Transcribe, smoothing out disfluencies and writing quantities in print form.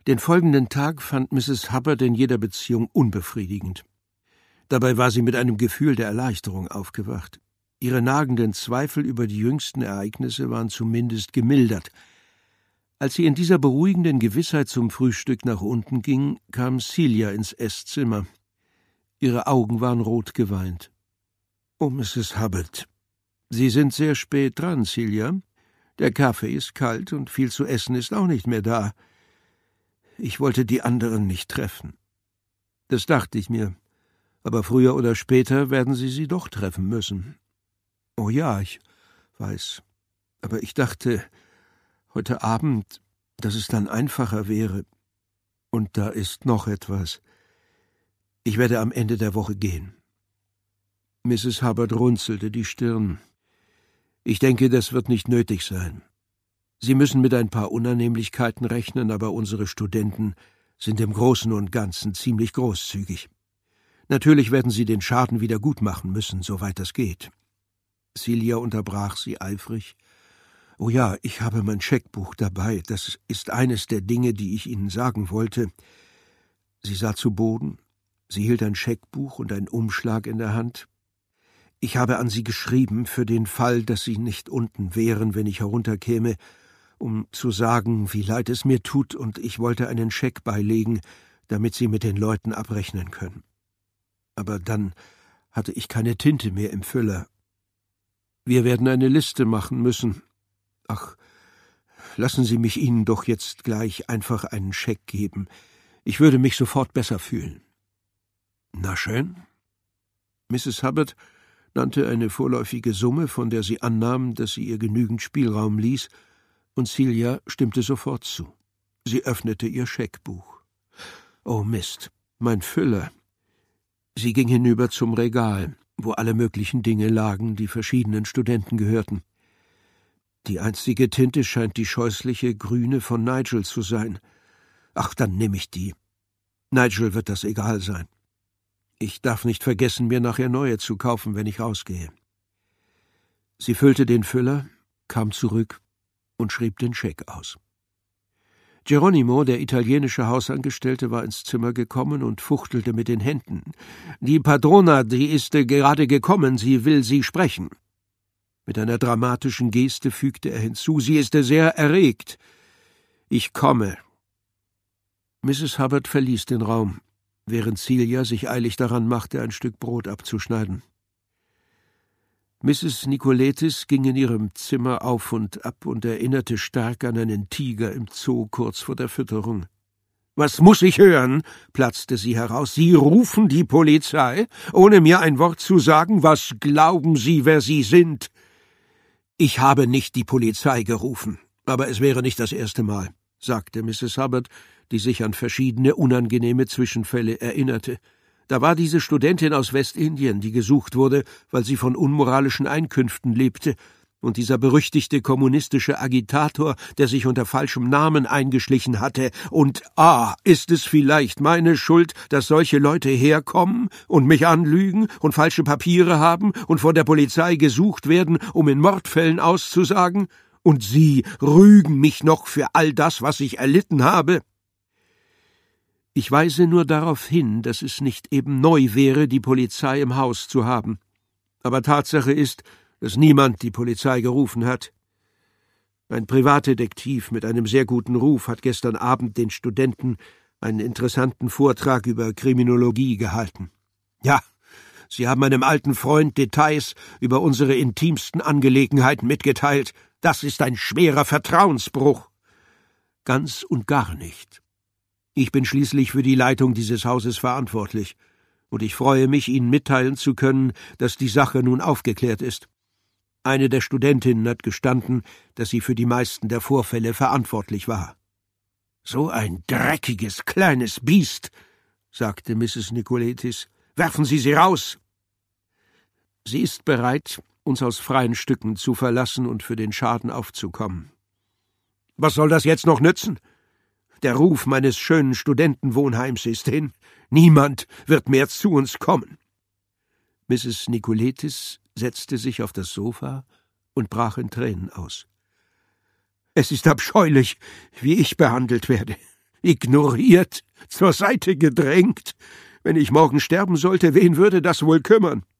Den folgenden Tag fand Mrs. Hubbard in jeder Beziehung unbefriedigend. Dabei war sie mit einem Gefühl der Erleichterung aufgewacht. Ihre nagenden Zweifel über die jüngsten Ereignisse waren zumindest gemildert. Als sie in dieser beruhigenden Gewissheit zum Frühstück nach unten ging, kam Celia ins Esszimmer. Ihre Augen waren rot geweint. »Oh, Mrs. Hubbard, Sie sind sehr spät dran, Celia. Der Kaffee ist kalt und viel zu essen ist auch nicht mehr da. Ich wollte die anderen nicht treffen.« »Das dachte ich mir. Aber früher oder später werden Sie doch treffen müssen.« »Oh ja, ich weiß. Aber ich dachte, heute Abend, dass es dann einfacher wäre. Und da ist noch etwas. Ich werde am Ende der Woche gehen.« Mrs. Hubbard runzelte die Stirn. »Ich denke, das wird nicht nötig sein. Sie müssen mit ein paar Unannehmlichkeiten rechnen, aber unsere Studenten sind im Großen und Ganzen ziemlich großzügig. Natürlich werden Sie den Schaden wieder gut machen müssen, soweit das geht.« Celia unterbrach sie eifrig. »Oh ja, ich habe mein Scheckbuch dabei. Das ist eines der Dinge, die ich Ihnen sagen wollte.« Sie sah zu Boden. Sie hielt ein Scheckbuch und einen Umschlag in der Hand. »Ich habe an Sie geschrieben, für den Fall, dass Sie nicht unten wären, wenn ich herunterkäme, um zu sagen, wie leid es mir tut, und ich wollte einen Scheck beilegen, damit Sie mit den Leuten abrechnen können. Aber dann hatte ich keine Tinte mehr im Füller. Wir werden eine Liste machen müssen. Ach, lassen Sie mich Ihnen doch jetzt gleich einfach einen Scheck geben. Ich würde mich sofort besser fühlen.« »Na schön.« Mrs. Hubbard nannte eine vorläufige Summe, von der sie annahm, dass sie ihr genügend Spielraum ließ, und Celia stimmte sofort zu. Sie öffnete ihr Scheckbuch. »Oh Mist, mein Füller!« Sie ging hinüber zum Regal, wo alle möglichen Dinge lagen, die verschiedenen Studenten gehörten. Die einstige Tinte scheint die scheußliche grüne von Nigel zu sein. Ach, dann nehme ich die. Nigel wird das egal sein. Ich darf nicht vergessen, mir nachher neue zu kaufen, wenn ich rausgehe.« Sie füllte den Füller, kam zurück und schrieb den Scheck aus. Geronimo, der italienische Hausangestellte, war ins Zimmer gekommen und fuchtelte mit den Händen. »Die Padrona, die ist gerade gekommen, sie will Sie sprechen.« Mit einer dramatischen Geste fügte er hinzu, »Sie ist sehr erregt. Ich komme.« Mrs. Hubbard verließ den Raum, während Celia sich eilig daran machte, ein Stück Brot abzuschneiden. Mrs. Nicoletis ging in ihrem Zimmer auf und ab und erinnerte stark an einen Tiger im Zoo kurz vor der Fütterung. »Was muss ich hören?« platzte sie heraus. »Sie rufen die Polizei, ohne mir ein Wort zu sagen? Was glauben Sie, wer Sie sind?« »Ich habe nicht die Polizei gerufen, aber es wäre nicht das erste Mal«, sagte Mrs. Hubbard, die sich an verschiedene unangenehme Zwischenfälle erinnerte. Da war diese Studentin aus Westindien, die gesucht wurde, weil sie von unmoralischen Einkünften lebte, und dieser berüchtigte kommunistische Agitator, der sich unter falschem Namen eingeschlichen hatte. Und, ist es vielleicht meine Schuld, dass solche Leute herkommen und mich anlügen und falsche Papiere haben und von der Polizei gesucht werden, um in Mordfällen auszusagen? Und Sie rügen mich noch für all das, was ich erlitten habe? Ich weise nur darauf hin, dass es nicht eben neu wäre, die Polizei im Haus zu haben. Aber Tatsache ist, dass niemand die Polizei gerufen hat. Ein Privatdetektiv mit einem sehr guten Ruf hat gestern Abend den Studenten einen interessanten Vortrag über Kriminologie gehalten. Ja, Sie haben meinem alten Freund Details über unsere intimsten Angelegenheiten mitgeteilt. Das ist ein schwerer Vertrauensbruch. Ganz und gar nicht. Ich bin schließlich für die Leitung dieses Hauses verantwortlich, und ich freue mich, Ihnen mitteilen zu können, dass die Sache nun aufgeklärt ist. Eine der Studentinnen hat gestanden, dass sie für die meisten der Vorfälle verantwortlich war. »So ein dreckiges, kleines Biest«, sagte Mrs. Nicoletis. »Werfen Sie sie raus!« »Sie ist bereit, uns aus freien Stücken zu verlassen und für den Schaden aufzukommen.« »Was soll das jetzt noch nützen? Der Ruf meines schönen Studentenwohnheims ist hin. Niemand wird mehr zu uns kommen.« Mrs. Nicoletis setzte sich auf das Sofa und brach in Tränen aus. »Es ist abscheulich, wie ich behandelt werde. Ignoriert, zur Seite gedrängt. Wenn ich morgen sterben sollte, wen würde das wohl kümmern?